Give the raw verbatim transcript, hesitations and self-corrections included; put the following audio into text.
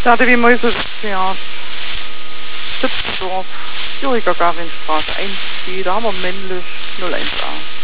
Da wie Mäuse ja. Stützendorf, Juriger Garinstraße eins, da haben wir männlich null eins a.